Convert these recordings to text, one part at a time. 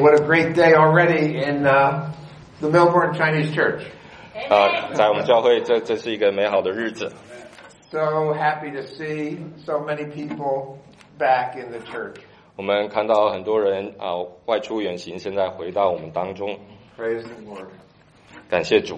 what a great day already in the Melbourne Chinese Church. 在我们教会这是一个美好的日子。 So happy to see so many people back in the church. 我们看到很多人外出远行，现在回到我们当中。 Praise the Lord. 感谢主。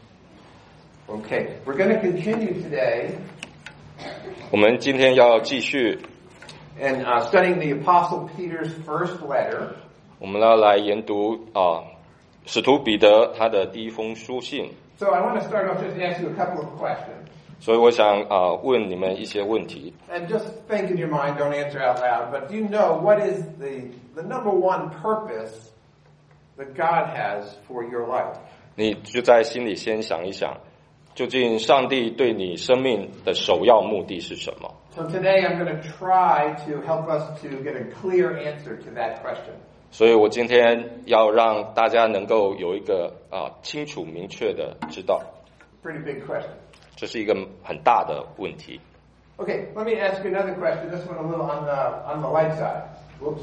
Okay, we're going to continue today. 我们今天要继续 And studying the Apostle Peter's first letter. 我们要来研读使徒彼得他的第一封书信。 So I want to start off just ask you a couple of questions. 所以我想问你们一些问题。 And just think in your mind, don't answer out loud, but do you know what is the number one purpose that God has for your life? 你就在心里先想一想，究竟上帝对你生命的首要目的是什么？ So today I'm going to try to help us to get a clear answer to that question. 所以我今天要让大家能够有一个清楚明确的知道。 Pretty big question. 这是一个很大的问题。 Okay, let me ask you another question. This one a little on the light side. Whoops.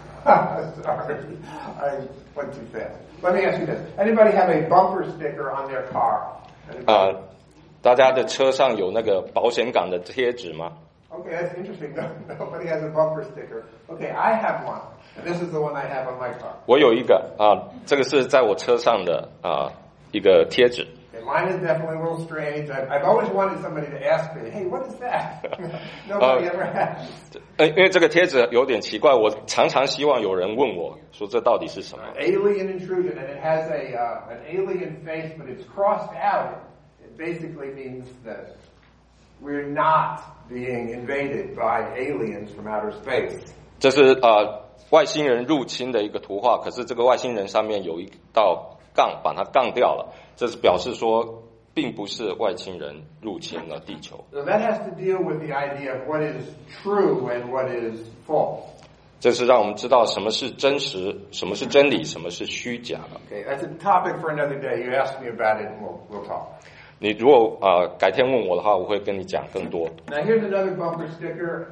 Sorry, I went too fast. Let me ask you this. Anybody have a bumper sticker on their car? 大家的车上有那个保险杠的贴纸吗？ Okay, that's interesting. Nobody has a bumper sticker. Okay, I have one. And this is the one I have on my car. 我有一个这个是在我车上的一个贴纸。 Okay, mine is definitely a little strange. I've always wanted somebody to ask me, "Hey, what is that?" Nobody ever has. 因为这个贴纸有点奇怪，我常常希望有人问我说这到底是什么。 Alien intrusion, and it has an alien face, but it's crossed out. It basically means that we're not being invaded by aliens from outer space. 这是外星人入侵的一个图画，可是这个外星人上面有一道杠，把它杠掉了，这是表示说并不是外星人入侵了地球。 So that has to deal with the idea of what is true and what is false. 这是让我们知道什么是真实，什么是真理，什么是虚假的。 Okay, that's a topic for another day. You ask me about it, and we'll talk. 你如果改天问我的话，我会跟你讲更多。 Now here's another bumper sticker.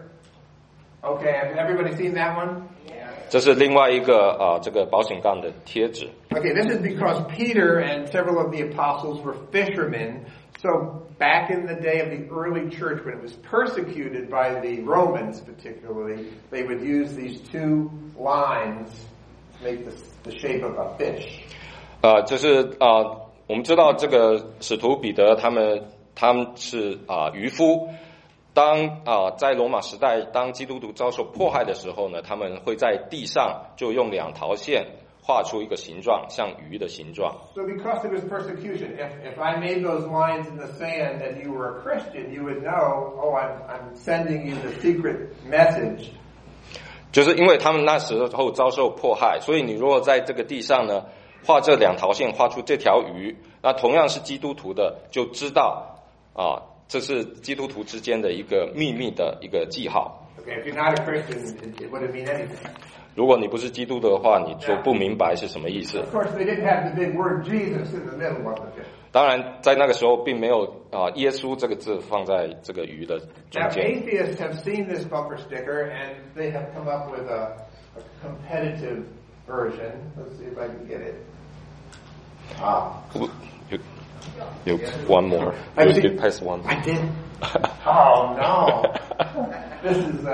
Okay, has everybody seen that one? 这是另外一个这个保险杠的贴纸。 Okay, this is because Peter and several of the apostles were fishermen. So back in the day of the early church, when it was persecuted by the Romans particularly, they would use these two lines to make the shape of a fish. 就是我们知道这个使徒彼得他们是渔夫。当在罗马时代，当基督徒遭受迫害的时候呢，他们会在地上就用两条线画出一个形状，像鱼的形状。 So because there was persecution, if I made those lines in the sand and you were a Christian, you would know, oh, I'm sending you the secret message. 就是因为他们那时候遭受迫害，所以你如果在这个地上呢画这两条线，画出这条鱼，那同样是基督徒的就知道这是基督徒之间的一个秘密的一个记号。 Okay, if you're not a Christian, it wouldn't mean anything. 如果你不是基督的话，你就不明白是什么意思。 Of course, they didn't have the big word Jesus in the middle of it. 当然，在那个时候并没有耶稣这个字放在这个鱼的中 Now, 间。 atheists have seen this bumper sticker, and they have come up with a competitive version. Let's see if I can get it. You one more. You pass one. I did. Oh no! This is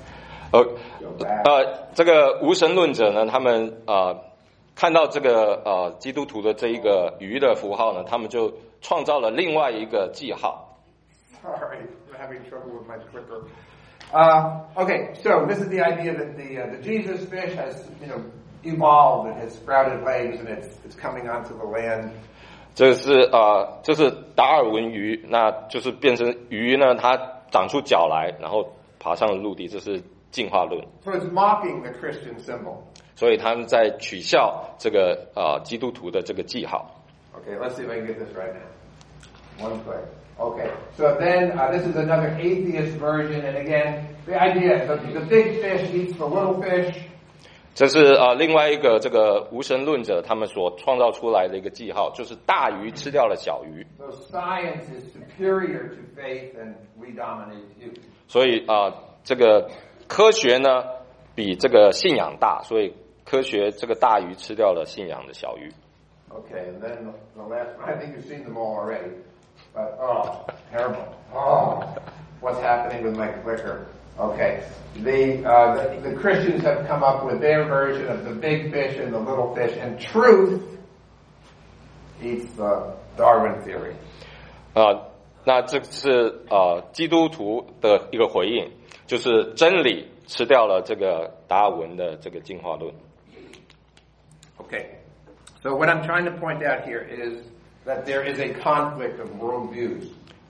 这个无神论者呢，他们看到这个基督徒的这一个鱼的符号呢，他们就创造了另外一个记号。 Sorry, I'm having trouble with my clipper. Okay, so this is the idea that the Jesus fish has, evolved and has sprouted legs and it's coming onto the land. 这是达尔文鱼，那就是变成鱼呢，它长出脚来，然后爬上了陆地，这是进化论。 So it's mocking the Christian symbol. 所以他们在取笑这个基督徒的这个记号。 Okay, let's see if I can get this right now. One click. Okay, so then this is another atheist version, and again, the idea the big fish eats the little fish. 这是另外一个这个无神论者他们所创造出来的一个记号，就是大鱼吃掉了小鱼。 So science is superior to faith, and we dominate you. 所以这个科学呢比这个信仰大，所以科学这个大鱼吃掉了信仰的小鱼。 Okay, and then the last one, I think you've seen them all already. But, oh, terrible. Oh, what's happening with my clicker? Okay, the Christians have come up with their version of the big fish and the little fish, and truth eats the Darwin theory. 那这是基督徒的一个回应，就是真理吃掉了这个达尔文的这个进化论。 Okay, so what I'm trying to point out here is that there is a conflict of worldviews.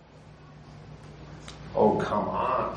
Oh, come on.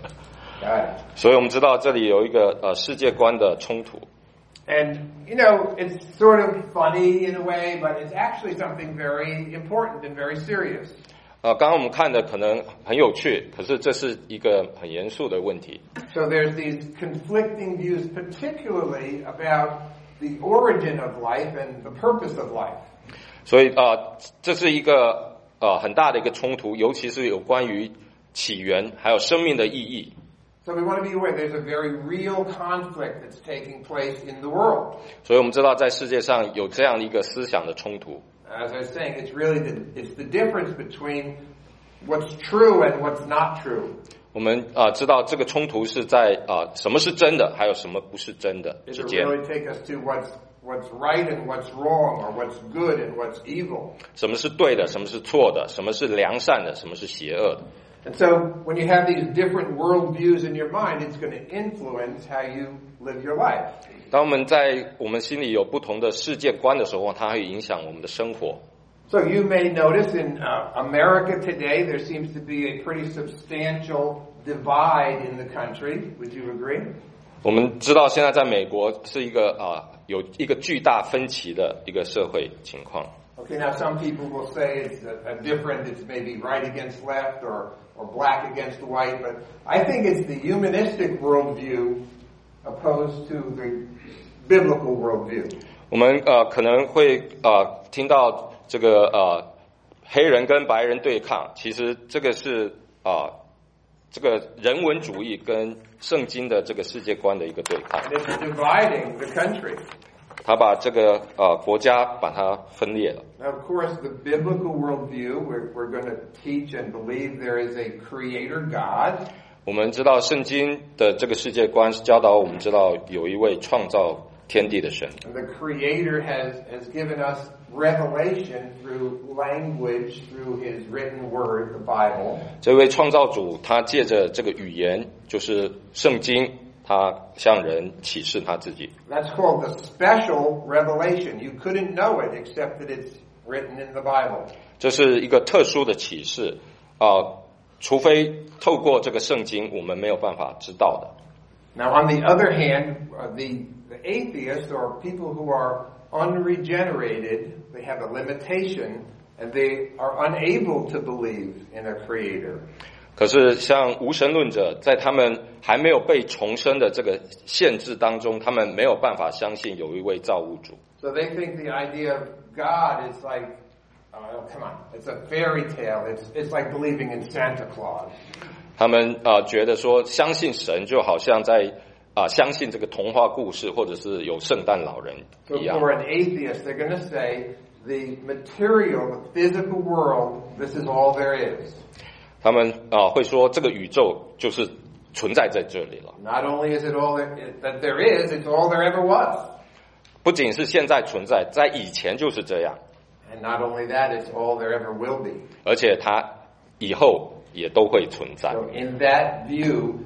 Got it. 所以我们知道这里有一个世界观的冲突。 And, you know, it's sort of funny in a way, but it's actually something very important and very serious. 刚刚我们看的可能很有趣，可是这是一个很严肃的问题。 So there's these conflicting views, particularly about the origin of life and the purpose of life. 所以这是一个很大的一个冲突，尤其是有关于起源还有生命的意义。 So we want to be aware there's a very real conflict that's taking place in the world. 所以我们知道在世界上有这样一个思想的冲突。 As I was saying, it's really the difference between what's true and what's not true. 我们知道这个冲突是在什么是真的，还有什么不是真的之 It 间。 really take us to what's right and what's wrong, or what's good and what's evil. 什么是对的，什么是错的，什么是良善的，什么是邪恶的。 And so when you have these different worldviews in your mind, it's going to influence how you live your life. 当我们在我们心里有不同的世界观的时候，它会影响我们的生活。 So you may notice in America today, there seems to be a pretty substantial divide in the country. Would you agree? 我们知道现在在美国是一个有一个巨大分歧的一个社会情况。 Okay, now some people will say it's a different, it's maybe right against left or black against white, but I think it's the humanistic worldview opposed to the biblical worldview. 我们可能会听到这个黑人跟白人对抗，其实这个是这个人文主义跟圣经的这个世界观的一个对抗。 And it's dividing the country. 他把这个国家把它分裂了。 Now, of course, the biblical worldview, we're going to teach and believe there is a creator God. 我们知道圣经的这个世界观是教导我们知道有一位创造天地的神。 And the creator has given us revelation through language, through his written word, the Bible. 这位创造主他借着这个语言，就是圣经，他向人启示他自己。 That's called the special revelation. You couldn't know it except that it's written in the Bible. 这是一个特殊的启示除非透过这个圣经，我们没有办法知道的。 Now, on the other hand, the atheists or people who are unregenerated, they have a limitation and they are unable to believe in a creator. 可是像无神论者，在他们还没有被重生的这个限制当中，他们没有办法相信有一位造物主。 So they think the idea of God is like, oh, come on, it's a fairy tale. It's like believing in Santa Claus. 他们觉得说相信神就好像在相信这个童话故事，或者是有圣诞老人一样。 So for an atheist, they're going to say the material, the physical world, this is all there is. 他们会说这个宇宙就是存在在这里了。 Not only is it all that there is, it's all there ever was. 不仅是现在存在，在以前就是这样。 And not only that, it's all there ever will be. 而且它以后也都会存在。 So in that view,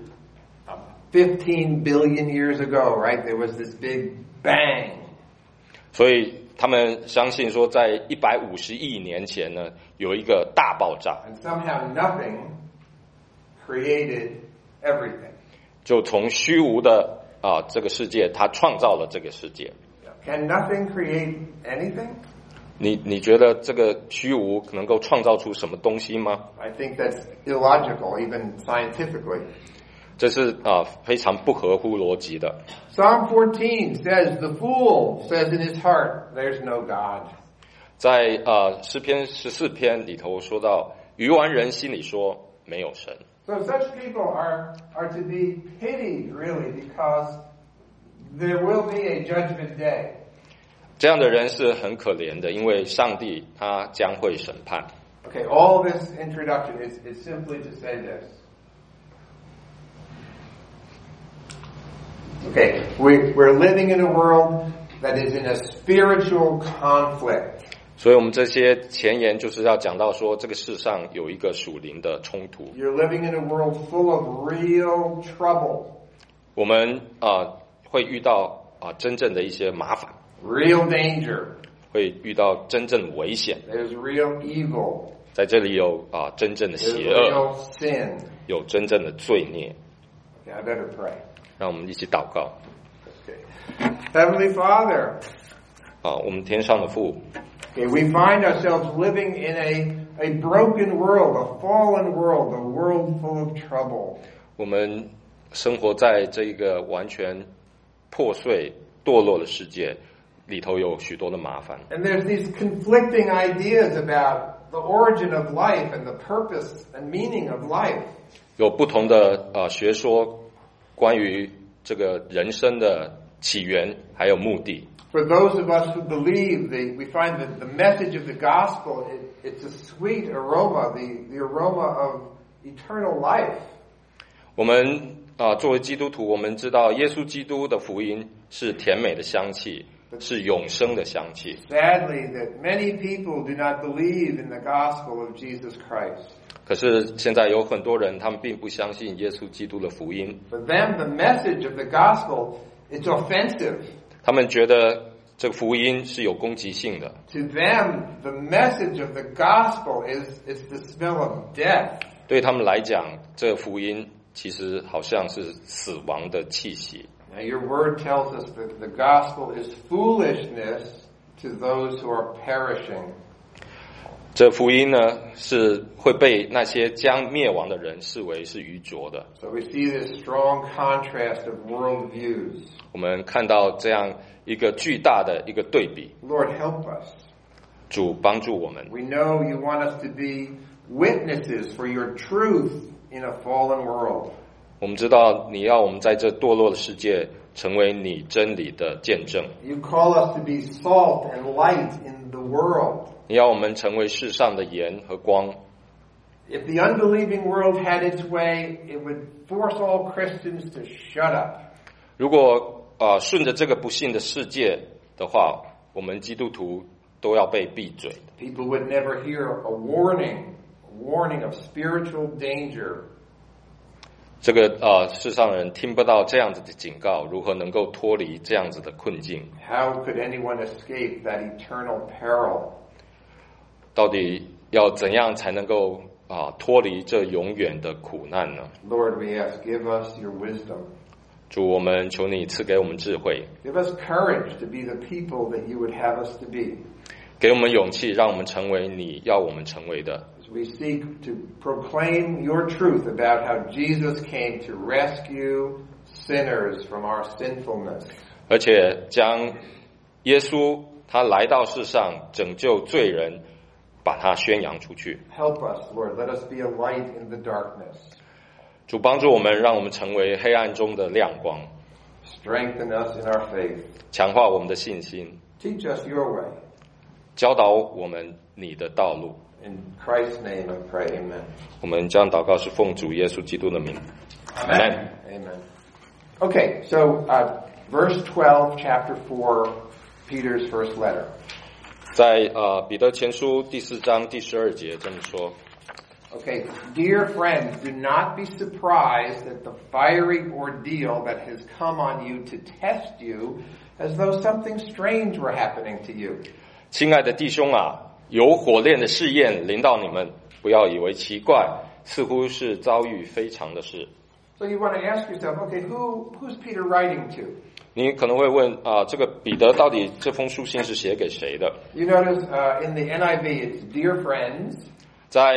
15 billion years ago, right, there was this big bang. 所以他们相信说，在150亿年前呢，有一个大爆炸。 And somehow nothing created everything. 就从虚无的这个世界，它创造了这个世界。 Can nothing create anything? 你觉得这个虚无能够创造出什么东西吗？ I think that's illogical, even scientifically. 这是非常不合乎逻辑的。 Psalm 14 says, the fool says in his heart, there's no God. 在诗篇14篇里头说到，愚顽人心里说没有神。 So such people are to be pitied, really, because there will be a judgment day. 这样的人是很可怜的，因为上帝他将会审判。 Okay, all this introduction is simply to say this. Okay, we're living in a world that is in a spiritual conflict. 所以我们这些前言就是要讲到说，这个世上有一个属灵的冲突。 You're living in a world full of real trouble. 我们会遇到真正的一些麻烦， Real danger. 会遇到真正的危险。 There's real evil. 在这里有真正的 There's 邪恶， real sin. 有真正的罪孽。 Okay, I better pray. 让我们一起祷告。 Okay. Heavenly Father. 我们天上的父。 Okay, we find ourselves living in a broken world, a fallen world, a world full of trouble. 我们生活在这个完全破碎堕落的世界里头，有许多的麻烦。 And there's these conflicting ideas about the origin of life and the purpose and meaning of life. 有不同的学说关于这个人生的起源还有目的。 For those of us who believe, we find that the message of the gospel, it's a sweet aroma, the aroma of eternal life. 我们作为基督徒，我们知道耶稣基督的福音是甜美的香气，是永生的香气。 Sadly, that many people do not believe in the gospel of Jesus Christ. 可是现在有很多人，他们并不相信耶稣基督的福音。 For them, the message of the gospel, it's offensive. 他们觉得这个福音是有攻击性的。 To them, the message of the gospel is the smell of death. 对他们来讲，这个福音其实好像是死亡的气息。 Now, your word tells us that the gospel is foolishness to those who are perishing. 这福音呢，是会被那些将灭亡的人视为是愚拙的。 So we see this strong contrast of worldviews. 我们看到这样一个巨大的一个对比。 Lord, help us. 主帮助我们。 We know you want us to be witnesses for your truth in a fallen world. 我们知道你要我们在这堕落的世界成为你真理的见证。 You call us to be salt and light in the world. 你要我们成为世上的盐和光。 If the unbelieving world had its way, it would force all Christians to shut up. 如果顺着这个不幸的世界的话，我们基督徒都要被闭嘴。 People would never hear a warning of spiritual danger. 这个世上的人听不到这样子的警告，如何能够脱离这样子的困境？ How could anyone escape that eternal peril? 到底要怎样才能够脱离这永远的苦难呢？ Lord, we ask, give us your wisdom. 主，我们求你赐给我们智慧， Give us courage to be the people that you would have us to be. 给我们勇气，让我们成为你要我们成为的。 As we seek to proclaim your truth about how Jesus came to rescue sinners from our sinfulness. 而且将耶稣他来到世上拯救罪人，把他宣扬出去。 Help us, Lord. Let us be a light in the darkness. 主帮助我们，让我们成为黑暗中的亮光， Strengthen us in our faith. 强化我们的信心， Teach us your way. 教导我们你的道路。 In Christ's name I pray, amen. 我们这样祷告是奉主耶稣基督的名。 Amen. Amen. Okay, so verse 12, chapter 4, Peter's first letter. 在彼得前书第4章第12节这么说。 Okay, dear friends, do not be surprised at the fiery ordeal that has come on you to test you, as though something strange were happening to you. 亲爱的弟兄啊，有火炼的试验临到你们，不要以为奇怪，似乎是遭遇非常的事。 So you want to ask yourself, okay, who's Peter writing to? 你可能会问这个彼得到底这封书信是写给谁的？ You notice in the NIV it's dear friends. 在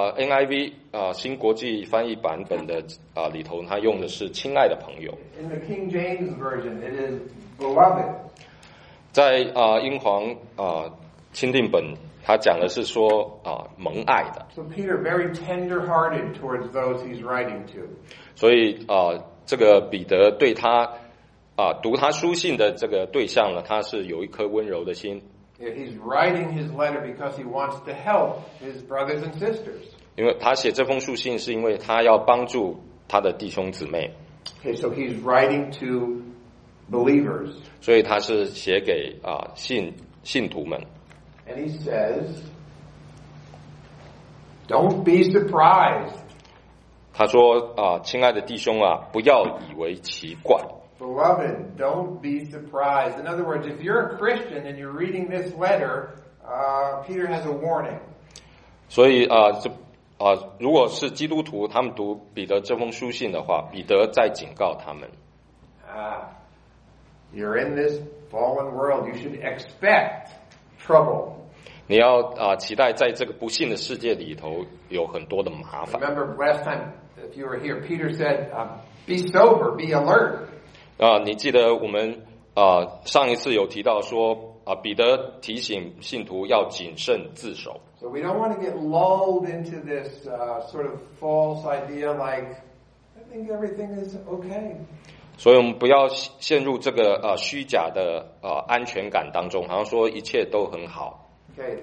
NIV 新国际翻译版本的里头，他用的是亲爱的朋友。 In the King James Version, it is beloved. 在英皇钦定本，他讲的是说蒙爱的。 So Peter very tender-hearted towards those he's writing to. 所以这个彼得对他读他书信的这个对象呢，他是有一颗温柔的心。 He's writing his letter because he wants to help his brothers and sisters. 因为他写这封书信是因为他要帮助他的弟兄姊妹。 Okay, so he's writing to believers. 所以他是写给信徒们。 And he says, "Don't be surprised." 他说亲爱的弟兄啊，不要以为奇怪。 Beloved, don't be surprised. In other words, if you're a Christian and you're reading this letter, Peter has a warning. 所以如果是基督徒，他们读彼得这封书信的话，彼得在警告他们。 You're in this fallen world. You should expect trouble. 你要期待在这个不幸的世界里头有很多的麻烦。 Remember last time, if you were here, Peter said, "Be sober, be alert." 你记得我们上一次有提到说彼得提醒信徒要谨慎自守。 So we don't want to get lulled into this sort of false idea like, I think everything is okay. 所以我们不要陷入这个虚假的安全感当中，好像说一切都很好。 Okay,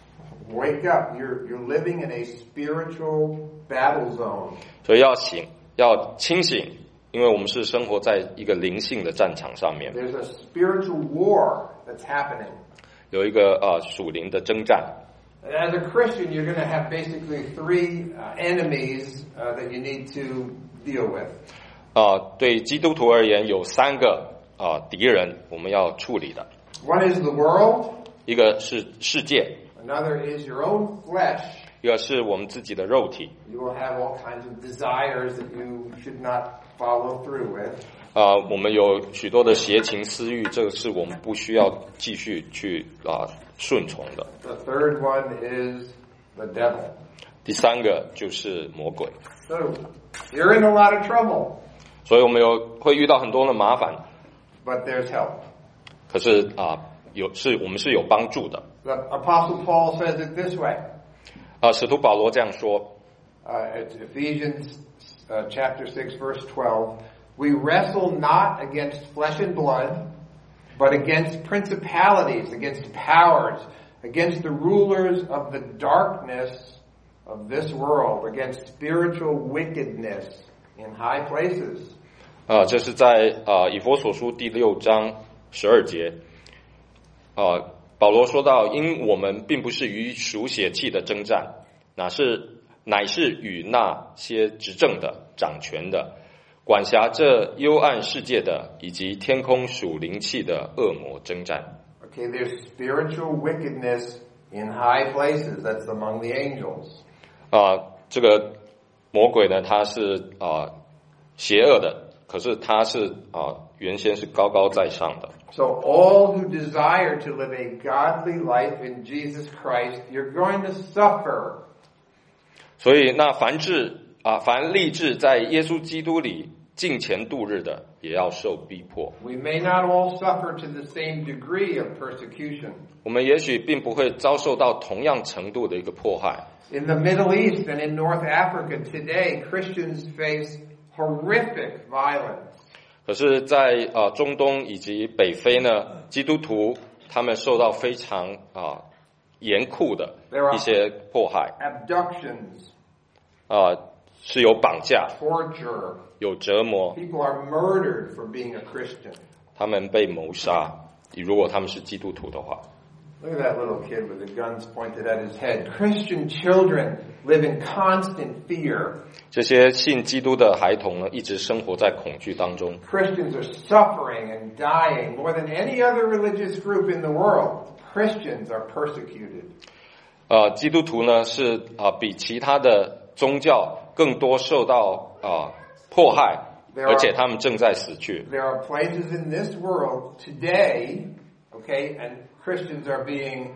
wake up. You're living in a spiritual battle zone. 所以要醒，要清醒。因为我们是生活在一个灵性的战场上面。 There's a spiritual war that's happening. 有一个属灵的征战。 As a Christian, you're going to have basically three enemies that you need to deal with. 对基督徒而言，有3个敌人我们要处理的。 One is the world. 一个是世界。 Another is your own flesh. 一个是我们自己的肉体。 You will have all kinds of desires that you should not follow through with. 我们有许多的邪情私欲，这个是我们不需要继续去顺从的。 The third one is the devil. 第3个就是魔鬼。 So you're in a lot of trouble. 所以我们会遇到很多的麻烦。 But there's help. 可是我们是有帮助的。 The Apostle Paul says it this way. 使徒保罗这样说。 It's Ephesians chapter 6 verse 12. We wrestle not against flesh and blood, but against principalities, against powers, against the rulers of the darkness of this world, against spiritual wickedness in high places. 这是在以弗所书第6章12节。保罗说到，因我们并不是与属血气的征战，乃是与那些执政的、掌权的、管辖这幽暗世界的，以及天空属灵气的恶魔征战。 Okay, there's spiritual wickedness in high places. That's among the angels. 这个魔鬼呢，他是邪恶的，可是他是原先是高高在上的。 So all who desire to live a godly life in Jesus Christ, you're going to suffer. 所以那凡立志在耶稣基督里敬虔度日的，也要受逼迫。 We may not all suffer to the same degree of persecution. 我们也许并不会遭受到同样程度的一个迫害。 In the Middle East and in North Africa today, Christians face horrific violence. 可是在中东以及北非呢，基督徒他们受到非常严酷的一些迫害。 Abductions. 是有绑架 torture. 有折磨。 People are murdered for being a Christian. 他们被谋杀，如果他们是基督徒的话。 Look at that little kid with the guns pointed at his head. Christian children live in constant fear. 这些信基督的孩童呢，一直生活在恐惧当中。 Christians are suffering and dying more than any other religious group in the world. Christians are persecuted. 基督徒呢是比其他的宗教更多受到迫害，而且他们正在死去。 There are places in this world today, okay, and Christians are being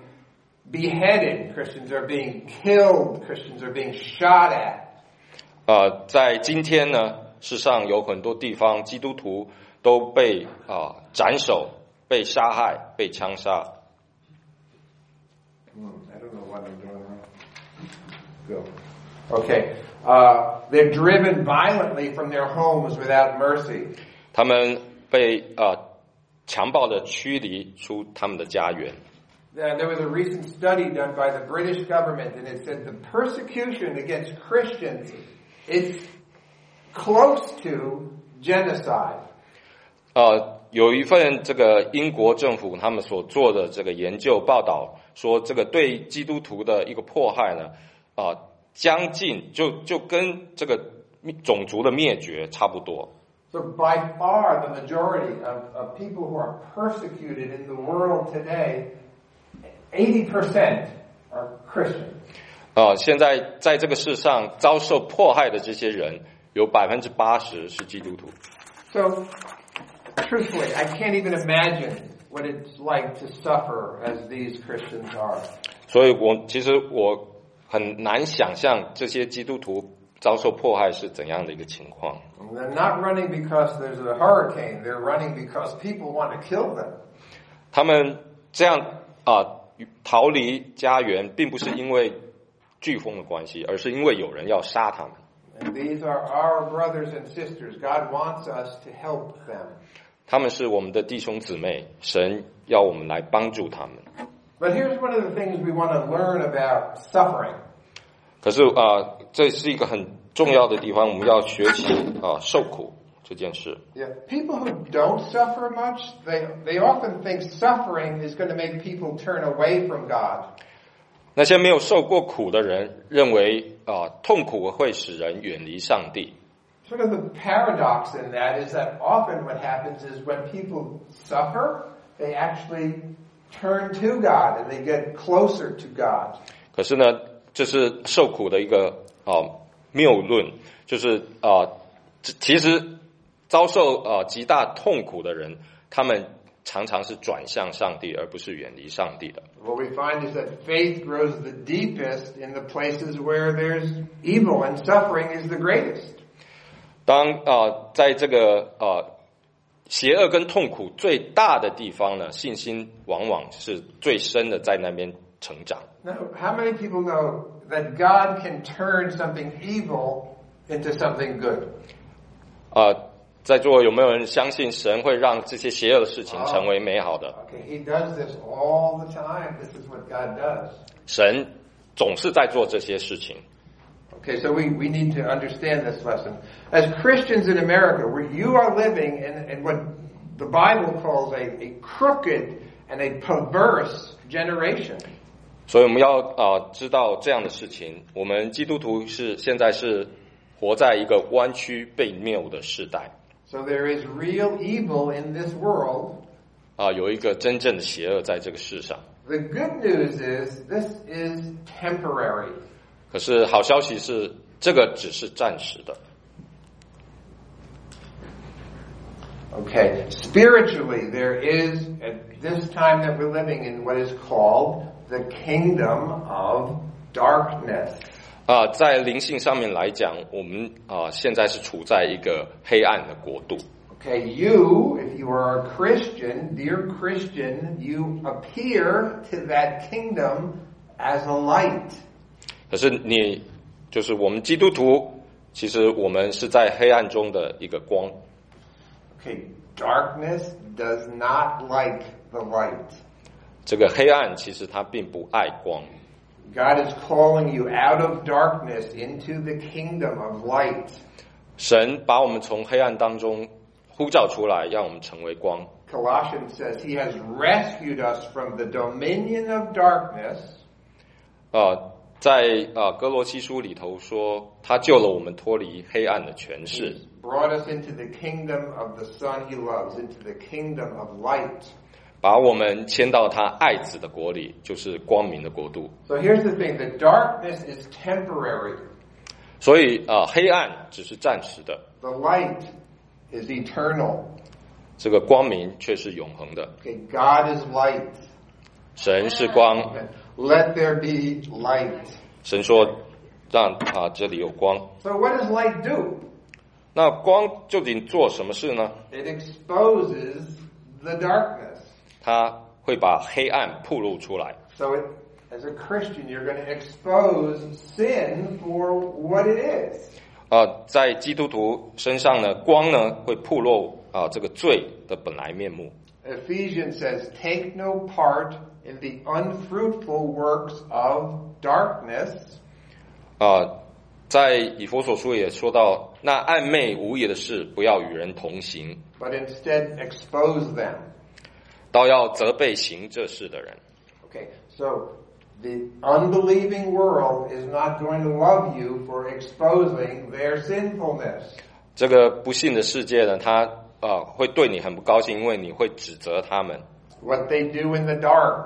beheaded, Christians are being killed, Christians are being shot at. 在今天呢，世上有很多地方基督徒都被斩首、被杀害、被枪杀。 I don't know what I'm doing wrong. Go. Okay. They're driven violently from their homes without mercy. 他们被强暴的驱离出他们的家园。 There was a recent study done by the British government, and it said the persecution against Christians is close to genocide. 有一份这个英国政府他们所做的这个研究报道说，这个对基督徒的一个迫害呢，将近就跟这个种族的灭绝差不多。 So by far the majority of people who are persecuted in the world today, 80% are Christians. 现在在这个世上遭受迫害的这些人，有80%是基督徒。 So, truthfully, I can't even imagine what it's like to suffer as these Christians are. 所以其实我很难想象这些基督徒遭受迫害是怎样的一个情况。 They're not running because there's a hurricane. They're running because people want to kill them. 他们这样逃离家园，并不是因为飓风的关系，而是因为有人要杀他们。 And these are our brothers and sisters. God wants us to help them. 他们是我们的弟兄姊妹，神要我们来帮助他们。 But here's one of the things we want to learn about suffering. 可是这是一个很重要的地方，我们要学习受苦这件事。 Yeah. People who don't suffer much, they often think suffering is going to make people turn away from God. 那些没有受过苦的人认为痛苦会使人远离上帝。 Sort of the paradox in that is that often what happens is when people suffer, they actually turn to God and they get closer to God. 可是呢，这是受苦的一个谬论，就是其实遭受极大痛苦的人，他们常常是转向上帝，而不是远离上帝的。 What we find is that faith grows the deepest in the places where there's evil and suffering is the greatest. 当在这个邪恶跟痛苦最大的地方呢，信心往往是最深的，在那边成长。 Now, how many people know that God can turn something evil into something good? 在座有没有人相信神会让这些邪恶的事情成为美好的？ Okay, He does this all the time. This is what God does. 神总是在做这些事情。 Okay, so we need to understand this lesson. As Christians in America, where you are living in what the Bible calls a crooked and a perverse generation. 所以我们要知道这样的事情。我们基督徒现在是活在一个弯曲被谬的时代。 So there is real evil in this world. 有一个真正的邪恶在这个世上。 The good news is this is temporary. 可是好消息是，这个只是暂时的。 Okay, spiritually there is, at this time that we're living in, what is called the kingdom of darkness. 在灵性上面来讲，我们现在是处在一个黑暗的国度。 Okay, you, if you are a Christian, dear Christian, you appear to that kingdom as a light. 可是你就是我们基督徒，其实我们是在黑暗中的一个光。 Okay, darkness does not like the light. 这个黑暗其实它并不爱光。 God is calling you out of darkness into the kingdom of light. 神把我们从黑暗当中呼召出来，让我们成为光。 Colossians says He has rescued us from the dominion of darkness. 在哥罗西书里头说，他救了我们脱离黑暗的权势。 Brought us into the kingdom of the Son He loves, into the kingdom of light. 把我们迁到他爱子的国里，就是光明的国度。 So here's the thing, the darkness is temporary. 所以黑暗只是暂时的。 The light is eternal. 这个光明却是永恒的。 Okay, God is light. 神是光。 Let there be light. 神说让这里有光。 So what does light do? 那光究竟做什么事呢？ It exposes the darkness. 它会把黑暗暴露出来。 So as a Christian, you're going to expose sin for what it is. 在基督徒身上呢，光呢会暴露这个罪的本来面目。 Ephesians says, "Take no part in the unfruitful works of darkness." 在以弗所书也说到，那暧昧无益的事，不要与人同行， but instead expose them. 倒要责备行这事的人。 Okay, so the unbelieving world is not going to love you for exposing their sinfulness. 这个不信的世界呢，他会对你很不高兴，因为你会指责他们。 What they do in the dark.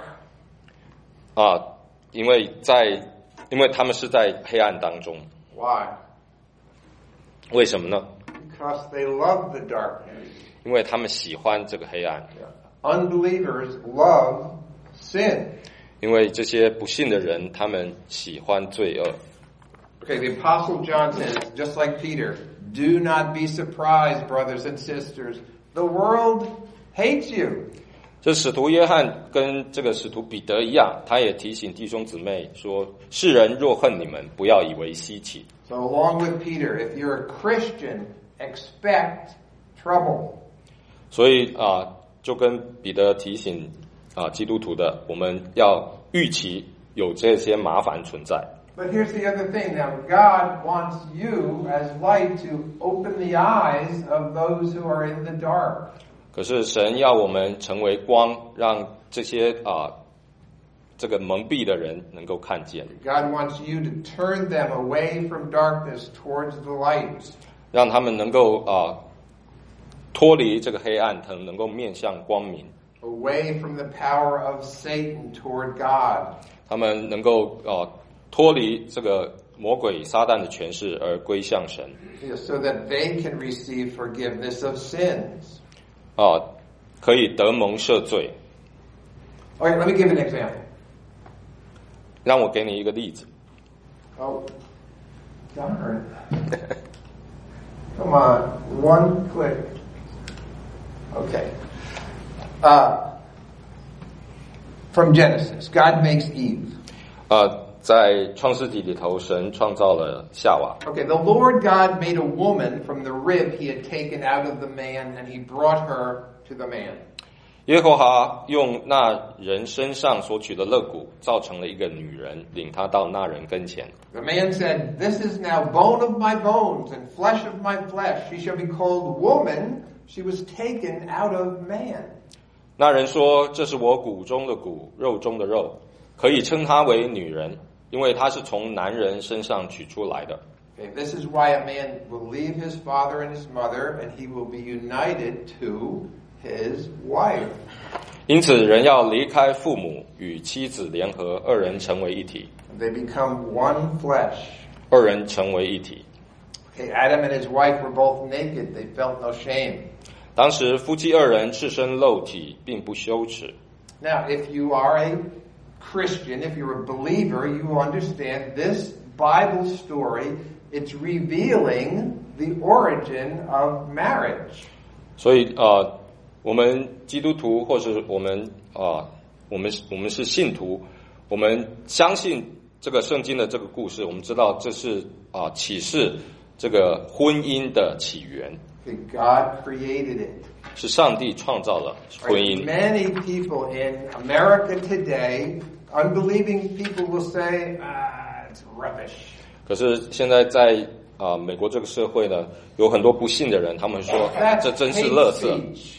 因为他们是在黑暗当中。 Why? 为什么呢？ Because they love the darkness. 因为他们喜欢这个黑暗。 Unbelievers love sin. 因为这些不信的人，他们喜欢罪恶。 Okay, the Apostle John says, just like Peter, do not be surprised, brothers and sisters. The world hates you. 这使徒约翰跟这个使徒彼得一样，他也提醒弟兄姊妹说：世人若恨你们，不要以为稀奇。 So along with Peter, if you're a Christian, expect trouble. 所以就跟彼得提醒基督徒的，我们要预期有这些麻烦存在。 But here's the other thing. Now, God wants you as light to open the eyes of those who are in the dark. 可是神要我们成为光，让这些这个蒙蔽的人能够看见。 God wants you to turn them away from darkness towards the light. 让他们能够脱离这个黑暗，能够面向光明。 Away from the power of Satan toward God. 他们能够脱离这个魔鬼撒旦的权势，而归向神。 So that they can receive forgiveness of sins. 可以得蒙赦罪。 Okay, let me give an example. 让我给你一个例子。 Oh, darn. Come on, one click. Okay. From Genesis, God makes Eve. 在创世纪里头，神创造了夏娃。 Okay, the Lord God made a woman from the rib he had taken out of the man, and he brought her to the man. 耶和华用那人身上所取的肋骨，造成了一个女人，领她到那人跟前。 The man said, "This is now bone of my bones and flesh of my flesh. She shall be called woman. She was taken out of man." 那人说：“这是我骨中的骨，肉中的肉，可以称她为女人，因为她是从男人身上取出来的。” Okay, this is why a man will leave his father and his mother, and he will be united to his wife. 因此，人要离开父母，与妻子联合，二人成为一体。 They become one flesh. 二人成为一体。 Okay, Adam and his wife were both naked. They felt no shame. 当时夫妻二人赤身露体，并不羞耻。 Now, if you are a Christian, if you're a believer, you will understand this Bible story. It's revealing the origin of marriage. 所以我们基督徒或是我们是信徒，我们相信这个圣经的这个故事，我们知道这是启示这个婚姻的起源。 God created it. 是上帝创造了婚姻。 Many people in America today, unbelieving people will say, "It's rubbish." 可是现在在美国这个社会呢，有很多不信的人，他们说这真是垃圾。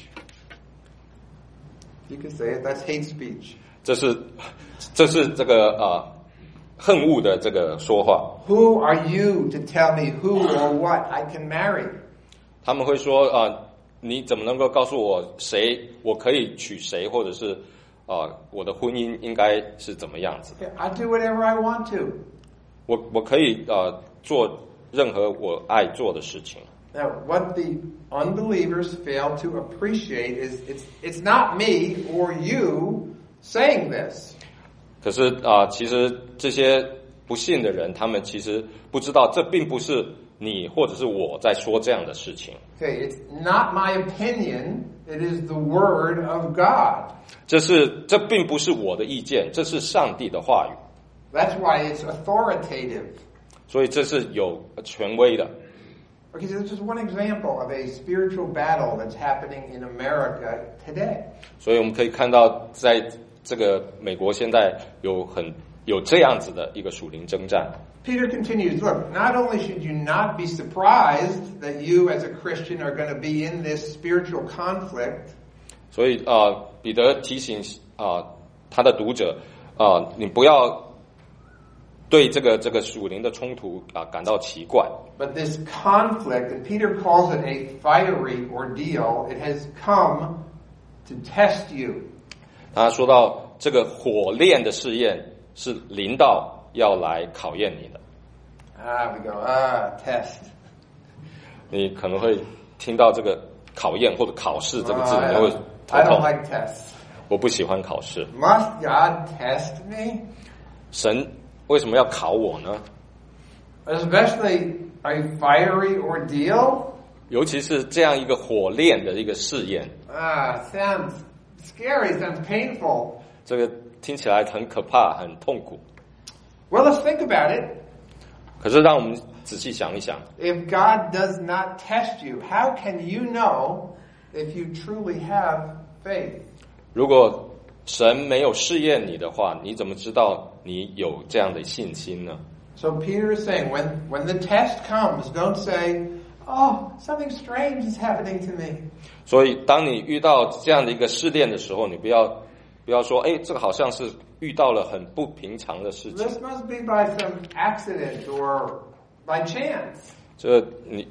You can say it. That's hate speech. 这是这个恨恶的这个说话。 Who are you to tell me who or what I can marry? 他们会说你怎么能够告诉我谁我可以娶谁，或者是我的婚姻应该是怎么样子的？ I do whatever I want to. 我可以做任何我爱做的事情。 Now, what the unbelievers fail to appreciate is it's not me or you saying this. 可是其实这些不信的人，他们其实不知道，这并不是你或者是我在说这样的事情。 Okay, it's not my opinion. It is the word of God. 这并不是我的意见，这是上帝的话语。 That's why it's authoritative. 所以这是有权威的。 Okay, so this is one example of a spiritual battle that's happening in America today. 所以我们可以看到，在这个美国现在有这样子的一个属灵征战。 Peter continues, look, not only should you not be surprised that you as a Christian are going to be in this spiritual conflict. 所以彼得提醒他的读者你不要对这个属灵的冲突感到奇怪。 But this conflict, and Peter calls it a fiery ordeal, it has come to test you. 他说到这个火炼的试验是临到要来考验你的。 We go, test. 你可能会听到这个考验或者考试这个字，你会头 I don't 痛。 like tests. 我不喜欢考试。 Must God test me? 神为什么要考我呢？ Especially a fiery ordeal? 尤其是这样一个火炼的一个试验。 Sounds scary, sounds painful. 这个听起来很可怕，很痛苦。 Well, let's think about it. 可是让我们仔细想一想， If God does not test you, how can you know if you truly have faith? 如果神没有试验你的话，你怎么知道你有这样的信心呢？ So Peter is saying, when the test comes, don't say, oh, something strange is happening to me. 所以当你遇到这样的一个试炼的时候，你不要说，这个好像是遇到了很不平常的事情。 This must be by some accident or by chance. 这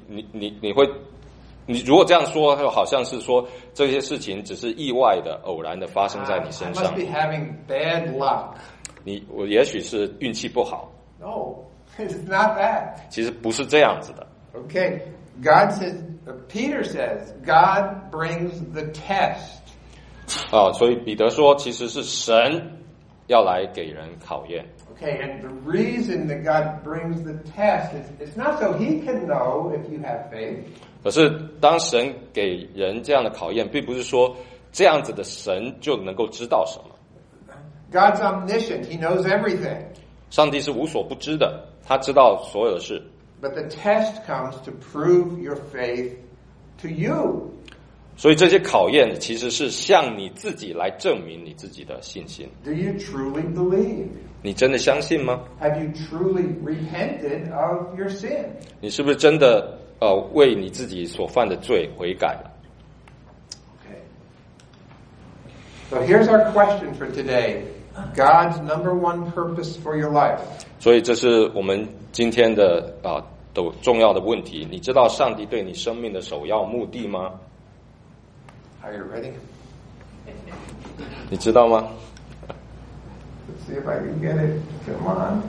你如果这样说，好像是说这些事情只是意外的、偶然的发生在你 I 身 must 上。 be having bad luck. 我也许是运气不好， No, it's not that. 其实不是这样子的。 Okay, God says, Peter says, God brings the test. 所以彼得说，其实是神要来给人考验。 Okay, and the reason that God brings the test is it's not so he can know if you have faith. 可是当神给人这样的考验，并不是说这样子的神就能够知道什么。 God's omniscient, he knows everything. 上帝是无所不知的，他知道所有的事。 But the test comes to prove your faith to you. 所以这些考验其实是向你自己来证明你自己的信心。 Do you truly believe? 你真的相信吗？ Have you truly repented of your sin? 你是不是真的为你自己所犯的罪悔改了？ Okay. So here's our question for today. God's number one purpose for your life. 所以这是我们今天的重要的问题。你知道上帝对你生命的首要目的吗？ Are you ready? 你知道吗？ Let's see if I can get it. Come on.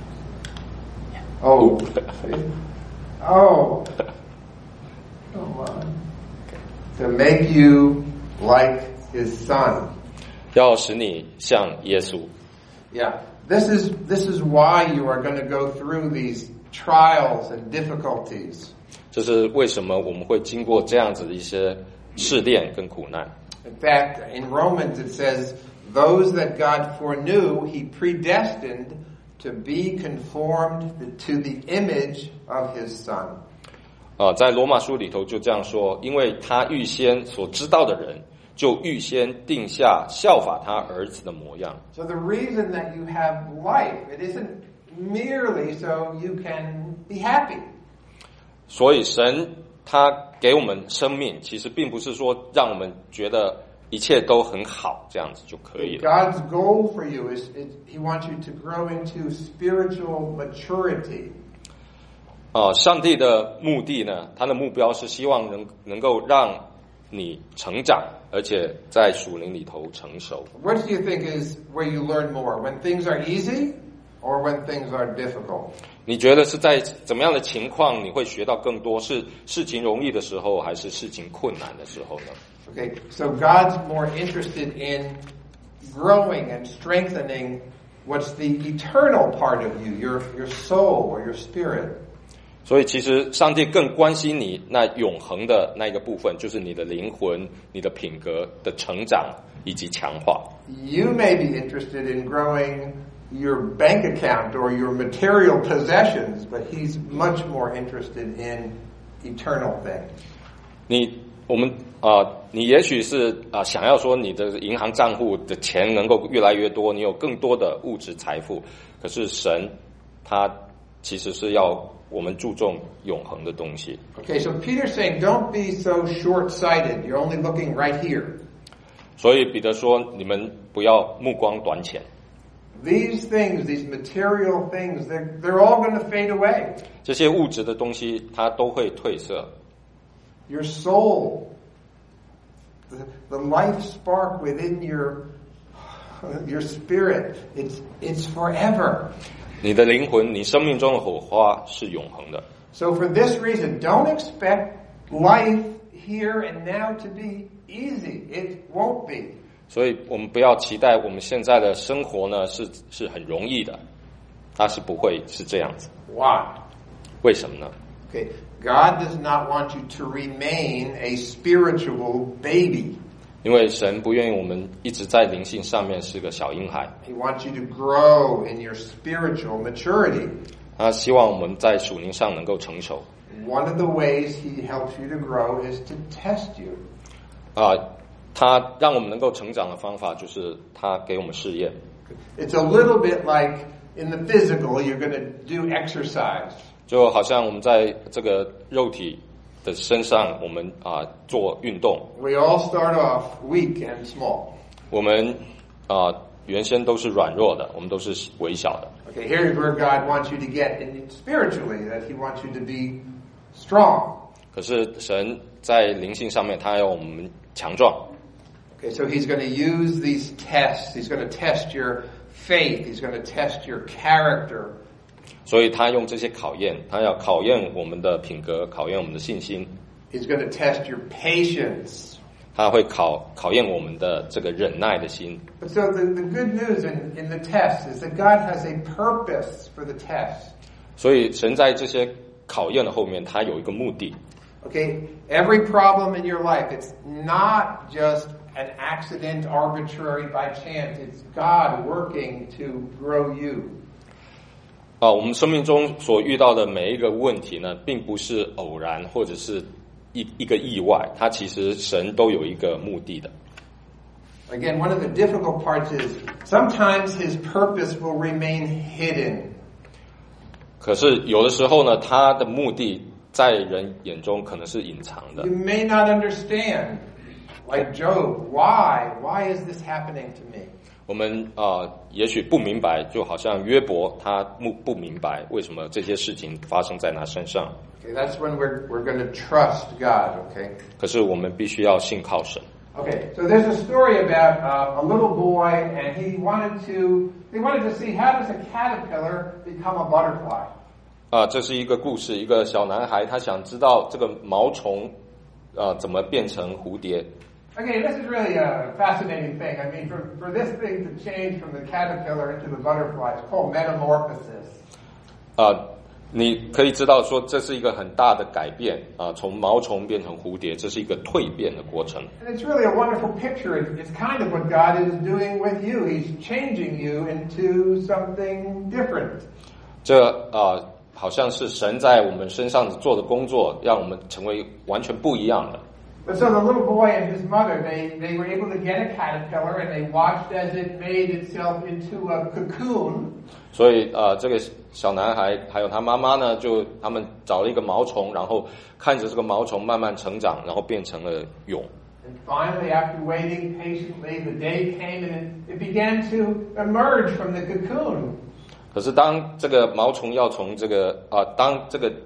Oh. See? Oh. Come on. To make you like his son. 要使你像耶稣。 Yeah. This is why you are going to go through these trials and difficulties. 这是为什么我们会经过这样子的一些试炼跟苦难。 In fact, in Romans it says, those that God foreknew, he predestined to be conformed to the image of his son. 在罗马书里头就这样说，因为他预先所知道的人，就预先定下效法他儿子的模样。 So the reason that you have life, it isn't merely so you can be happy. 所以神他给我们生命，其实并不是说让我们觉得一切都很好，这样子就可以了。 God's goal for you is he wants you to grow into spiritual maturity. 上帝的目的呢，他的目标是希望能够让你成长，而且在属灵里头成熟。 What do you think is where you learn more? When things are easy or when things are difficult? 你觉得是在怎么样的情况你会学到更多？是事情容易的时候，还是事情困难的时候呢？ Okay, so God's more interested in growing and strengthening what's the eternal part of you, your soul or your spirit. 所以其实上帝更关心你那永恒的那一个部分，就是你的灵魂、你的品格的成长以及强化。 You may be interested in growing your bank account or your material possessions, but he's much more interested in eternal things. 你也许是想要说你的银行账户的钱能够越来越多，你有更多的物质财富，可是神他其实是要我们注重永恒的东西。 Okay, so Peter's saying, don't be so short-sighted. You're only looking right here. 所以彼得说，你们不要目光短浅。 These things, these material things, they're all going to fade away. 这些物质的东西它都会褪色。 Your soul, the life spark within your spirit, it's forever. 你的灵魂，你生命中的火花是永恒的。 So for this reason, don't expect life here and now to be easy. It won't be. 所以我们不要期待我们现在的生活呢是很容易的，它是不会是这样子。 Why? 为什么呢？ Okay, God does not want you to remain a spiritual baby. 因为神不愿意我们一直在灵性上面是个小婴孩， He wants you to grow in your spiritual maturity. 他希望我们在属灵上能够成熟。 One of the ways He helps you to grow is to test you. 他让我们能够成长的方法就是他给我们试验。 It's a little bit like in the physical, you're going to do exercise. 就好像我们在这个肉体的身上，我们做运动。 We all start off weak and small. 我们原先都是软弱的，我们都是微小的。 Okay, here's where God wants you to get in spiritually, that He wants you to be strong. 可是神在灵性上面，他要我们强壮。 Okay, so He's going to use these tests. He's going to test your faith. He's going to test your character. 所以他用这些考验，他要考验我们的品格，考验我们的信心。 He's going to test your patience. 他会考验我们的这个忍耐的心。 But so the good news in the test is that God has a purpose for the test. 所以神在这些考验的后面，他有一个目的。 Okay, every problem in your life, it's not just an accident, arbitrary, by chance. It's God working to grow you. 我们生命中所遇到的每一个问题呢，并不是偶然或者是一个意外，它其实神都有一个目的的。 Again, one of the difficult parts is sometimes His purpose will remain hidden. 可是有的时候呢，他的目的在人眼中可能是隐藏的。 You may not understand. Like Job, why? Why is this happening to me? 我们也许不明白，就好像约伯他不明白为什么这些事情发生在他身上。 Okay, that's when we're going to trust God, okay? 可是我们必须要信靠神。 Okay, so there's a story about a little boy, and he wanted to see how does a caterpillar become a butterfly. 这是一个故事，一个小男孩他想知道这个毛虫怎么变成蝴蝶。 Okay, this is really a fascinating thing. I mean, for this thing to change from the caterpillar into the butterfly, it's called metamorphosis. 你可以知道说这是一个很大的改变从毛虫变成蝴蝶，这是一个蜕变的过程。 And it's really a wonderful picture. It's kind of what God is doing with you. He's changing you into something different. 这好像是神在我们身上做的工作，让我们成为完全不一样的。 But so the little boy and his mother, they were able to get a caterpillar and they watched as it made itself into a cocoon. 所以这个小男孩还有他妈妈呢，他们找了一个毛虫，然后看着这个毛虫慢慢成长，然后变成了蛹。 And finally, after waiting patiently, the day came and it began to emerge from the cocoon. 可是当这个毛虫要从这个当这个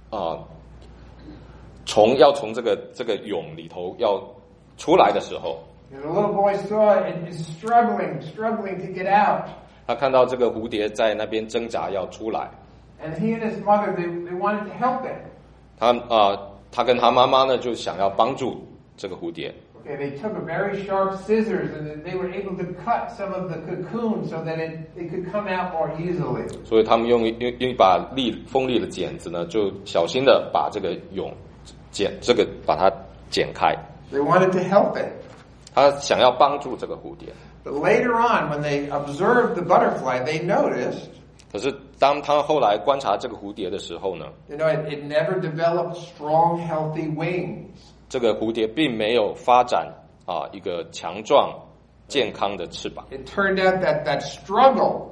虫要从这个蛹里头要出来的时候， And the little boy saw it is struggling to get out. 他看到这个蝴蝶在那边挣扎要出来。 And he and his mother, they wanted to help it. 他跟他妈妈呢就想要帮助这个蝴蝶。 Okay, they took a very sharp scissors and they were able to cut some of the cocoon so that it could come out more easily. 所以他们用一把锋利的剪子呢，就小心的把这个蛹把它剪开。 They wanted to help it. 他想要帮助这个蝴蝶。 But later on, when they observed the butterfly, they noticed 可是当他后来观察这个蝴蝶的时候呢， You know, it never developed strong, healthy wings. 这个蝴蝶并没有发展一个强壮健康的翅膀。 It turned out that struggle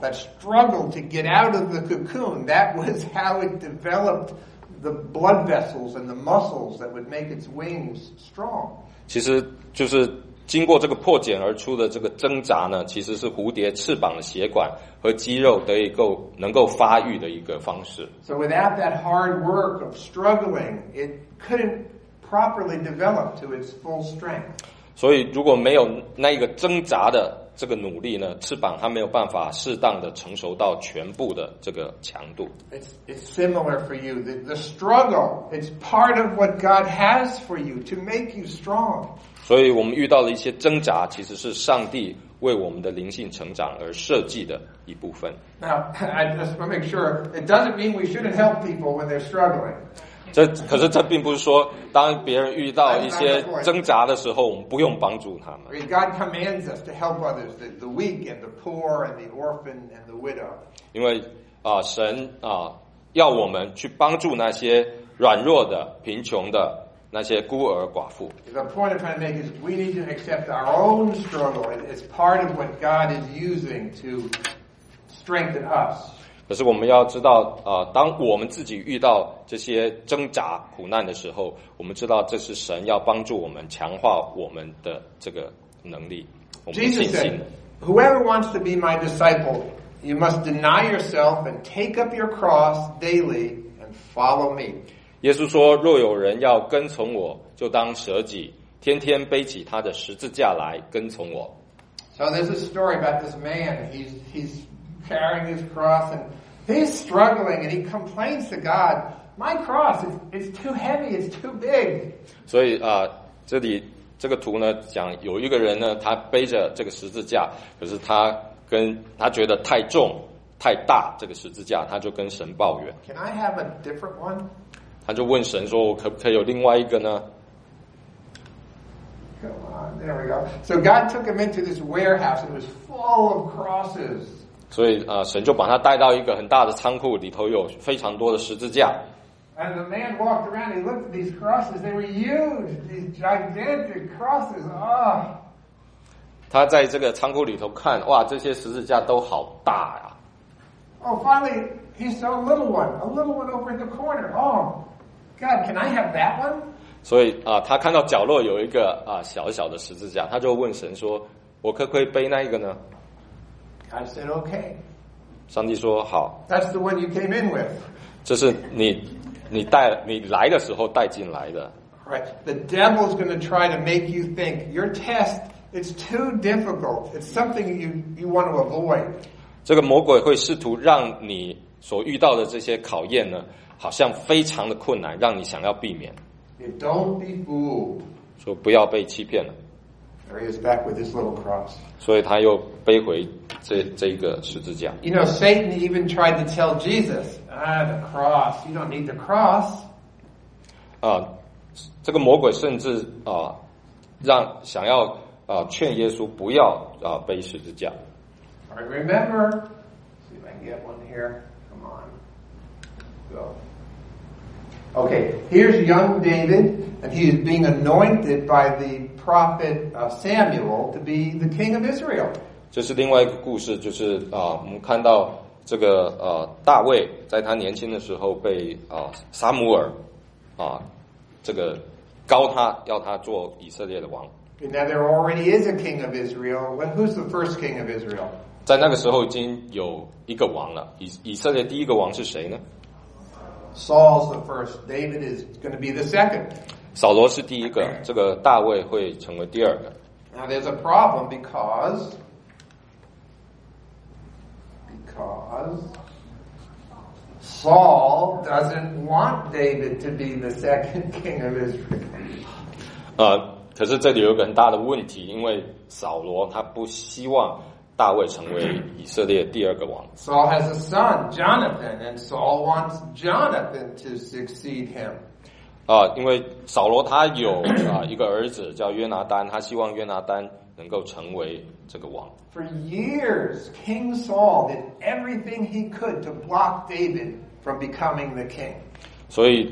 to get out of the cocoon, that was how it developed the blood vessels and the muscles that would make its wings strong. 其实就是经过这个破茧而出的这个挣扎呢，其实是蝴蝶翅膀的血管和肌肉能够发育的一个方式。 So without that hard work of struggling, it couldn't properly develop to its full strength. 所以如果没有那一个挣扎的这个努力呢，翅膀它没有办法适当的成熟到全部的这个强度。 It's similar for you. The struggle, it's part of what God has for you to make you strong. 所以我们遇到了一些挣扎，其实是上帝为我们的灵性成长而设计的一部分。 Now, I just want to make sure, it doesn't mean we shouldn't help people when they're struggling. 可是这并不是说，当别人遇到一些挣扎的时候，我们不用帮助他们。 God commands us to help others, the weak and the poor and the orphan and the widow. 因为神要我们去帮助那些软弱的、贫穷的、那些孤儿寡妇。 The point I'm trying to make is we need to accept our own struggle as part of what God is using to strengthen us. 可是我们要知道当我们自己遇到这些挣扎苦难的时候，我们知道这是神要帮助我们强化我们的这个能力，我们的信 Jesus 心。 said, "Whoever wants to be my disciple, you must deny yourself and take up your cross daily and follow me." 耶稣说，若有人要跟从我，就当舍己，天天背起他的十字架来跟从我。 So there's a story about this man. He's carrying his cross and he's struggling and he complains to God, "My cross, it's too heavy, it's too big." 所以这里这个图呢，讲有一个人呢，他背着这个十字架，可是他觉得太重太大，这个十字架，他就跟神抱怨。 Can I have a different one? 他就问神说：“我可不可以有另外一个呢？” Come on, there we go. So God took him into this warehouse and it was full of crosses. 所以神就把他带到一个很大的仓库，里头有非常多的十字架。 And the man walked around, he looked at these crosses, they were huge, these gigantic crosses. Ah. 他在这个仓库里头看，哇，这些十字架都好大呀！ Oh, finally, he saw a little one over in the corner. Oh, God, can I have that one? 所以他看到角落有一个小小的十字架，他就问神说：“我可不可以背那一个呢？” God said, "Okay." 上帝说：“好， That's the one you came in with. 这是你来的时候带进来的。” Right. The devil's going to try to make you think your test is too difficult. It's something you want to avoid. 这个魔鬼会试图让你所遇到的这些考验呢，好像非常的困难，让你想要避免。 You don't be fooled. 说不要被欺骗了。 There he is back with his little cross. 所以他又背回这个十字架。 You know, Satan even tried to tell Jesus, the cross. You don't need the cross. 这个魔鬼甚至想要劝耶稣不要背十字架。 All right, remember. See if I can get one here. Come on. Go. Okay, here's young David, and he is being anointed by the prophet Samuel to be the king of Israel. 这是另外一个故事，就是我们看到这个大卫在他年轻的时候被撒母耳这个膏他，要他做以色列的王。 Now there already is a king of Israel. Who's the first king of Israel? 在那个时候已经有一个王了，以色列第一个王是谁呢？ Saul's the first. David is going to be the second. 扫罗是第一个，这个大卫会成为第二个。 Now there's a problem because Saul doesn't want David to be the second king of Israel. 可是这里有一个很大的问题，因为扫罗他不希望大卫成为以色列第二个王。 Saul has a son, Jonathan, and Saul wants Jonathan to succeed him. 因为扫罗他有一个儿子叫约拿单，他希望约拿单能够成为这个王。 For years, King Saul did everything he could to block David from becoming the king. 所以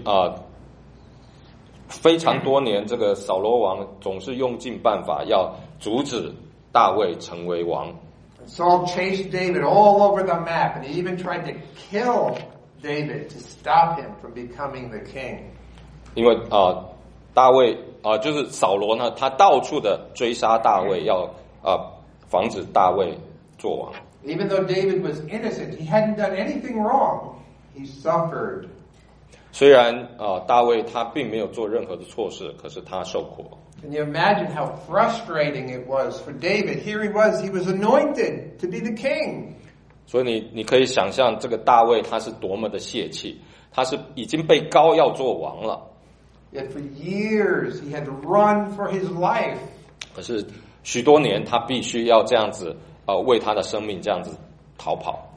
非常多年，这个扫罗王总是用尽办法要阻止大卫成为王。 Saul chased David all over the map, and he even tried to kill David to stop him from becoming the king. 因为大卫就是扫罗呢，他到处的追杀大卫，要防止大卫做王。 Even though David was innocent, he hadn't done anything wrong. He suffered. 虽然大卫他并没有做任何的错事，可是他受苦。 Can you imagine how frustrating it was for David? Here he was anointed to be the king. 所以你可以想象这个大卫他是多么的泄气，他是已经被膏要做王了。 Yet for years he had to run for his life. 可是许多年他必须要这样子为他的生命这样子逃跑。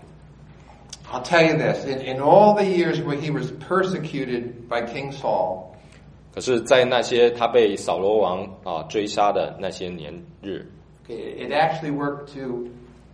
I'll tell you this, in all the years where he was persecuted by King Saul, 可是在那些他被扫罗王追杀的那些年日， it actually worked to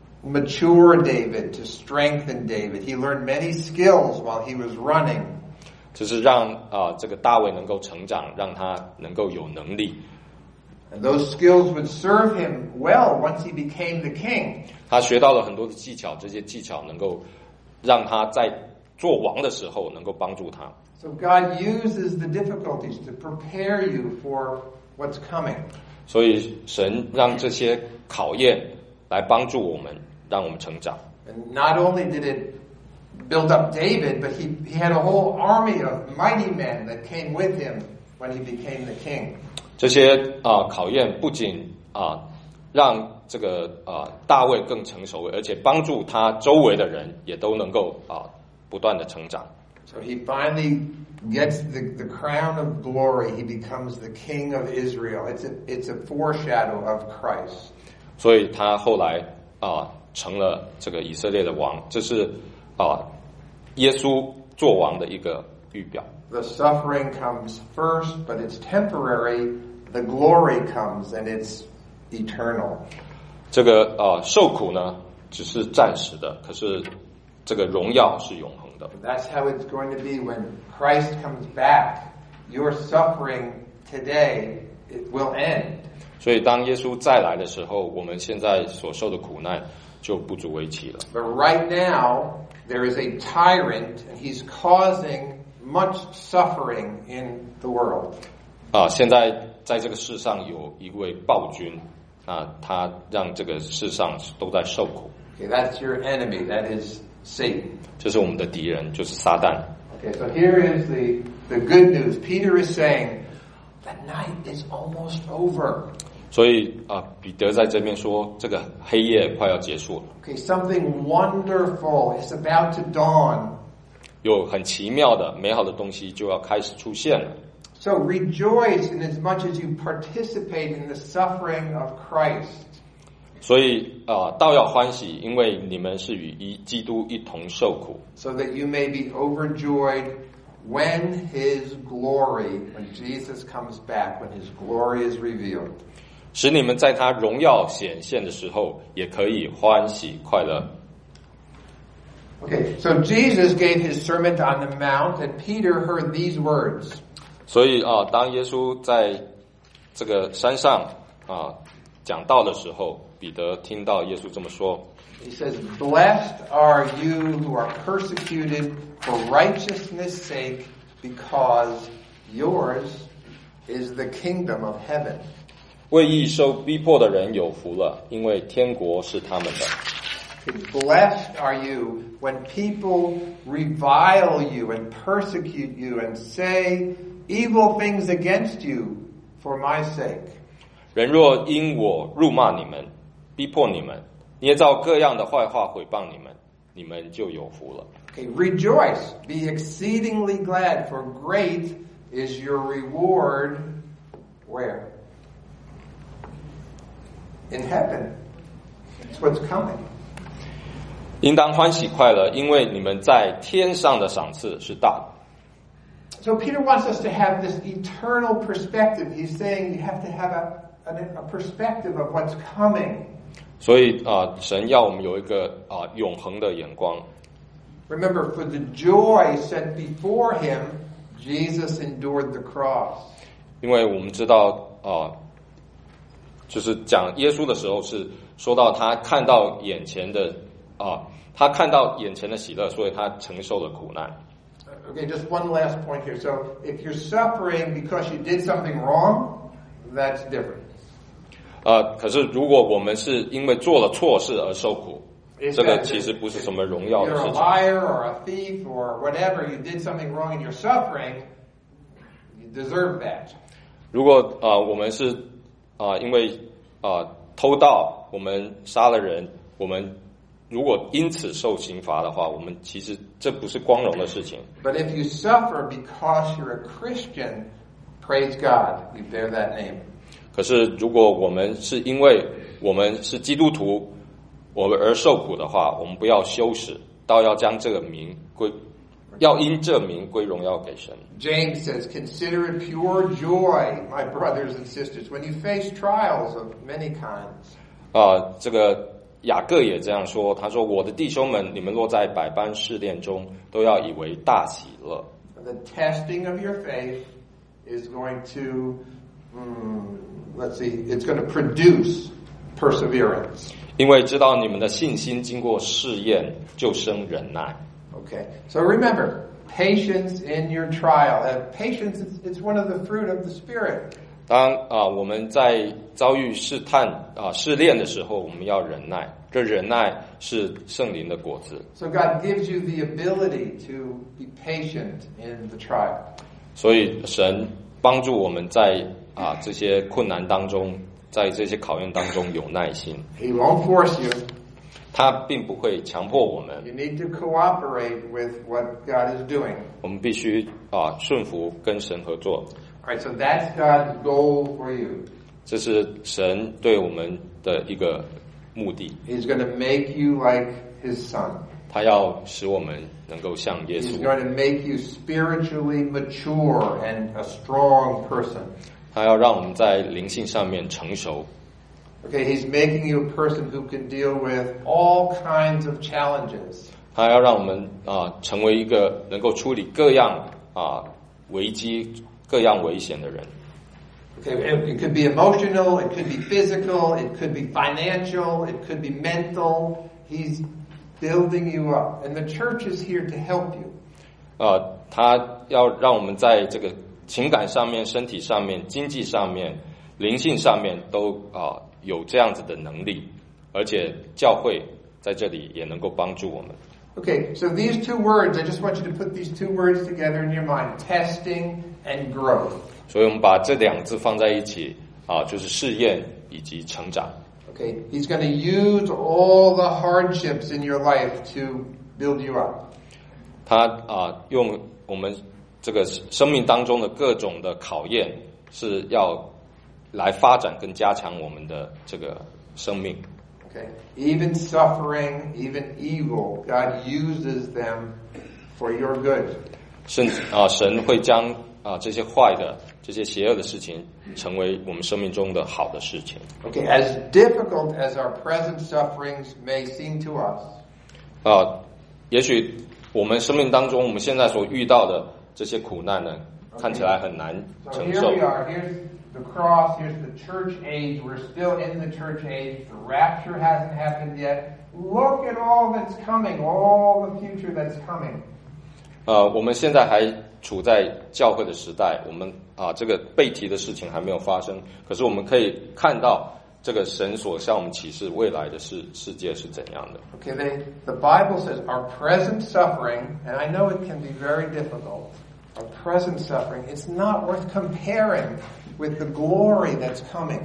mature David, to strengthen David. He learned many skills while he was running. 就是让这个大卫能够成长，让他能够有能力。 And those skills would serve him well once he became the king. 他学到了很多的技巧，这些技巧能够让他在做王的时候能够帮助他。 So God uses the difficulties to prepare you for what's coming. 所以神让这些考验来帮助我们，让我们成长。 And not only did it build up David, but he had a whole army of mighty men that came with him when he became the king. 这些考验不仅让这个大卫更成熟，而且帮助他周围的人也都能够不断的成长。 So he finally gets the crown of glory. He becomes the king of Israel. It's a foreshadow of Christ. 所以他后来成了这个以色列的王，这是耶稣做王的一个预表。 The suffering comes first, but it's temporary. The glory comes, and it's eternal. 这个受苦呢，只是暂时的，可是这个荣耀是永恒的。 That's how it's going to be when Christ comes back. Your suffering today, it will end. 所以当耶稣再来的时候，我们现在所受的苦难就不足为奇了。 But right now, there is a tyrant, and he's causing much suffering in the world. 现在在这个世上有一位暴君，他让这个世上都在受苦。 Okay, that's your enemy. That is Satan. 这是我们的敌人，就是撒旦。 Okay, so here is the good news. Peter is saying, the night is almost over. 所以彼得在这边说，这个黑夜快要结束了。 Okay, something wonderful is about to dawn. 有很奇妙的、美好的东西就要开始出现了。 So rejoice in as much as you participate in the suffering of Christ. 所以倒要欢喜，因为你们是与基督一同受苦， So that you may be overjoyed when His glory, when Jesus comes back, when His glory is revealed. 使你们在他荣耀显现的时候，也可以欢喜快乐。 Okay, so Jesus gave His Sermon on the Mount, and Peter heard these words. 所以当耶稣在这个山上讲道的时候，彼得听到耶稣这么说。 He says, "Blessed are you who are persecuted for righteousness' sake, because yours is the kingdom of heaven." 为义受逼迫的人有福了，因为天国是他们的。 Blessed are you when people revile you and persecute you and say evil things against you for my sake. 人若因我辱骂你们，逼迫你们，捏造各样的坏话毁谤你们，你们就有福了。 Okay, rejoice, be exceedingly glad, for great is your reward. Where? In heaven. That's what's coming. 应当欢喜快乐，因为你们在天上的赏赐是大的。 So Peter wants us to have this eternal perspective. He's saying you have to have a perspective of what's coming. 所以神要我们有一个永恒的眼光。 Remember, for the joy set before him, Jesus endured the cross. 因为我们知道就是讲耶稣的时候是说到他看到眼前的喜乐，所以他承受了苦难。 Okay, just one last point here. So, if you're suffering because you did something wrong, that's different. 可是如果我们是因为做了错事而受苦，这个其实不是什么荣耀的事情。 You're a liar or a thief or whatever, you did something wrong and you're suffering, you deserve that. 如果我们是因为偷盗，我们杀了人，我们如果因此受刑罚的话，我们其实这不是光荣的事情。 But if you suffer because you're a Christian, praise God, you bear that name. 可是如果我们是因为我们是基督徒，我们而受苦的话，我们不要羞耻，倒要将这个名要因这名归荣耀给神。 James says, "Consider it pure joy, my brothers and sisters, when you face trials of many kinds." 这个雅各也这样说，他说：“我的弟兄们，你们落在百般试炼中，都要以为大喜乐。” The testing of your faith is going to, it's going to produce perseverance. 因为知道你们的信心经过试验，就生忍耐。 Okay, so remember, patience in your trial. Patience, it's one of the fruit of the Spirit. 当我们在遭遇试炼的时候，我们要忍耐。这忍耐是圣灵的果子。 So God gives you the ability to be patient in the trial. 所以神帮助我们在这些困难当中，在这些考验当中有耐心。 He won't force you. 他并不会强迫我们。 You need to cooperate with what God is doing. 我们必须顺服，跟神合作。 All right, so that's God's goal for you. 这是神对我们的一个目的。 He's going to make you like His Son. 他要使我们能够像耶 He's 稣。 going to make you spiritually mature and a strong person. 他要让我们在灵性上面成熟。 Okay, He's making you a person who can deal with all kinds of challenges. 他要让我们成为一个能够处理各样危机、各样危险的人。 Okay, it could be emotional, it could be physical, it could be financial, it could be mental. He's building you up, and the church is here to help you. 他要让我们在这个情感上面、身体上面、经济上面、灵性上面都有这样子的能力，而且教会在这里也能够帮助我们。 Okay, so these two words, I just want you to put these two words together in your mind, testing and growth. 所以我们把这两个字放在一起就是试验以及成长。 Okay, He's going to use all the hardships in your life to build you up. 他用我们这个生命当中的各种的考验，是要来发展跟加强我们的这个生命。 Okay, even suffering, even evil, God uses them for your good. 甚至神会将这些坏的、这些邪恶的事情，成为我们生命中的好的事情。 Okay, as difficult as our present sufferings may seem to us. 也许我们生命当中，我们现在所遇到的这些苦难呢，看起来很难承 So 受。 here we are. Here's the cross. Here's the church age. We're still in the church age. The rapture hasn't happened yet. Look at all that's coming, all the future that's coming. 我们现在还处在教会的时代，我们这个被提的事情还没有发生，可是我们可以看到这个神所向我们启示未来的世界是怎样的。 Okay, the Bible says our present suffering, and I know it can be very difficult, our present suffering, it's not worth comparing with the glory that's coming.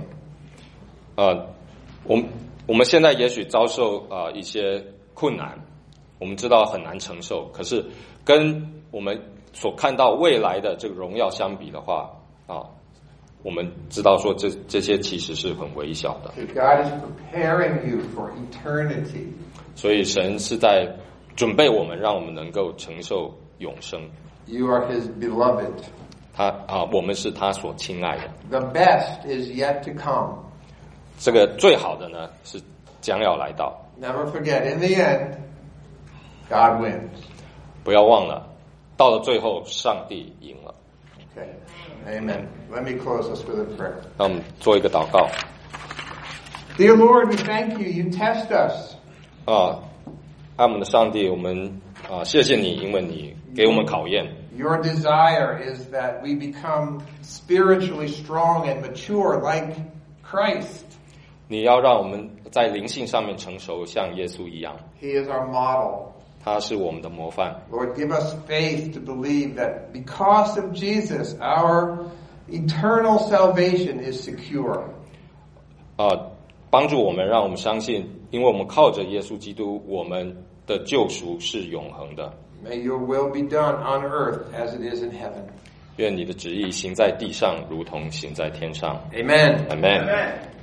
我们现在也许遭受一些困难，我们知道很难承受，可是跟我们所看到未来的这个荣耀相比的话我们知道说这些其实是很微小的。 God is preparing you for eternity. 所以神是在准备我们，让我们能够承受永生。 You are His beloved. 我们是他所亲爱的。 The best is yet to come. 这个最好的呢是将要来到。 Never forget, in the end, God wins. 不要忘了，到了最后，上帝赢了。 Okay. Amen. Let me close this with a prayer. 那我们做一个祷告。 Dear Lord, we thank you. You test us. 爱我们的上帝，我们谢谢你，因为你给我们考验。 Your desire is that we become spiritually strong and mature like Christ. 你要让我们在灵性上面成熟，像耶稣一样。 He is our model. 他是我们的模范。 Lord, give us faith to believe that because of Jesus, our eternal salvation is secure. 帮助我们，让我们相信，因为我们靠着耶稣基督，我们的救赎是永恒的。 May your will be done on earth as it is in heaven. 愿你的旨意行在地上，如同行在天上。 Amen. Amen.